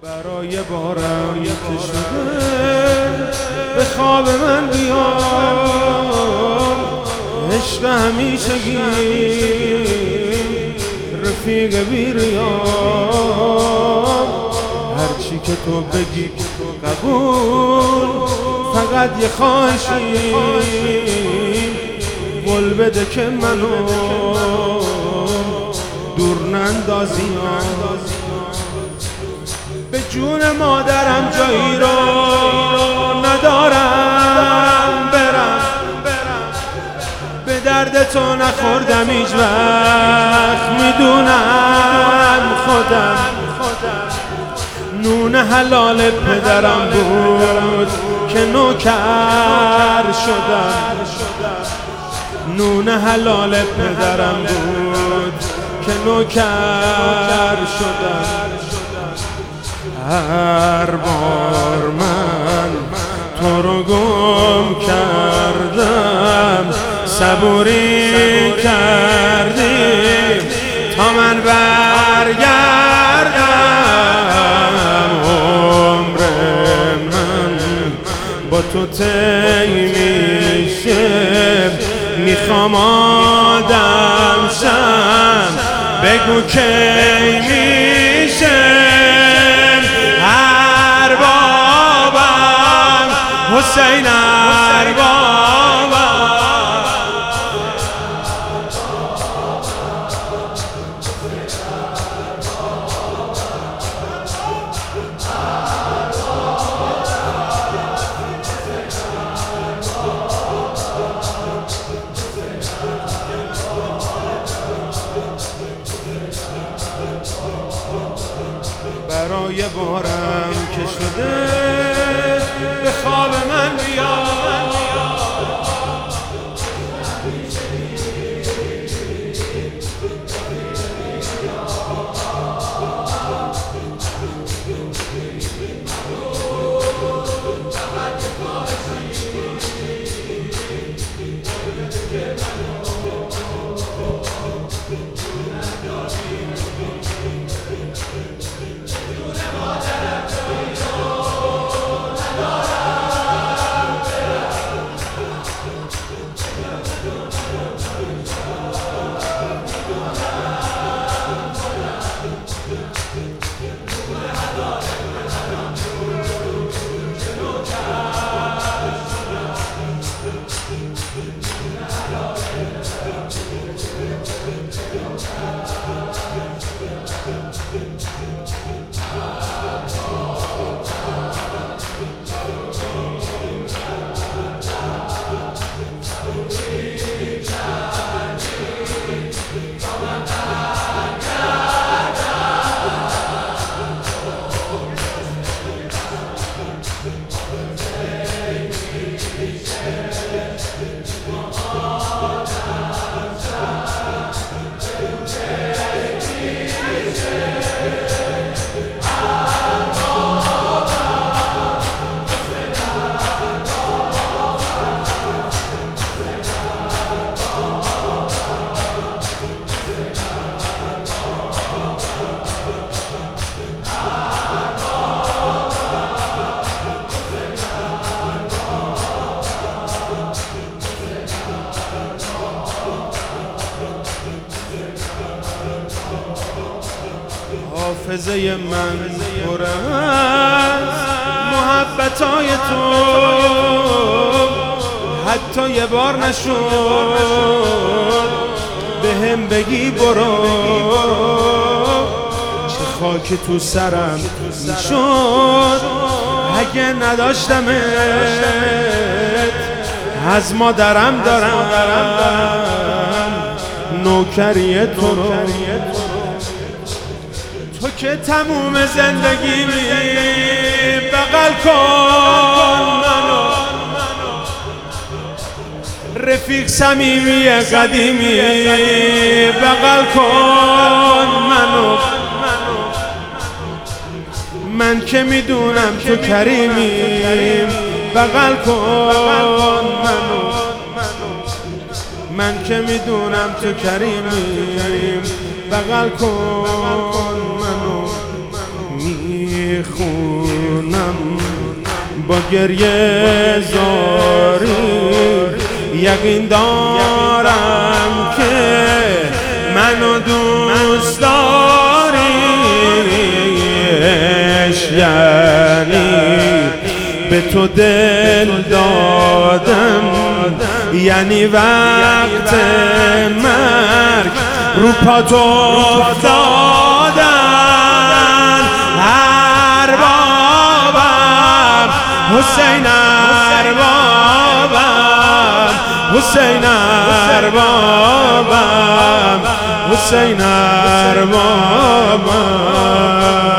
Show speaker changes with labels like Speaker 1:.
Speaker 1: برای بارم که شده به خواب من بیام، عشق همیشگی رفیق بی ریام. هرچی که تو بگی قبول، فقط یه خواهشی قول بده که منو دور نندازی. به جون مادرم جایی رو ندارم برم، به درد تو نخوردم هیچ وقت، میدونم خودم نون حلال پدرم بود که نوکر شدم. نون حلال پدرم بود که نوکر شدم. هر بار من تو رو گم کردم، صبوری کردی تا من برگردم. عمر من با تو طی میشه، میخوام آدم شم، بگو کی میشه. اربابم حسین اربابم، برای بارم که شده به خواب من بیا. حافظه من پر از محبتای تو، حتی یه بار نشد به هم بگی برو. چه خاک تو سرم میشد اگه نداشتمت، از مادرم دارم نوکری تو رو. تو که تموم زندگی می بغل کن منو، رفیق صمیمی قدیمی بغل کن منو. من که میدونم تو کریمی بغل کن منو. من که میدونم تو کریمی بغل کن منو. میخونم با گریه زاری، یقین دارم که منو دوست داری. یعنی به تو دل دادم، یعنی وقت مرگ رو پات افتادن. اربابم حسین، اربابم حسین، اربابم حسین، اربابم.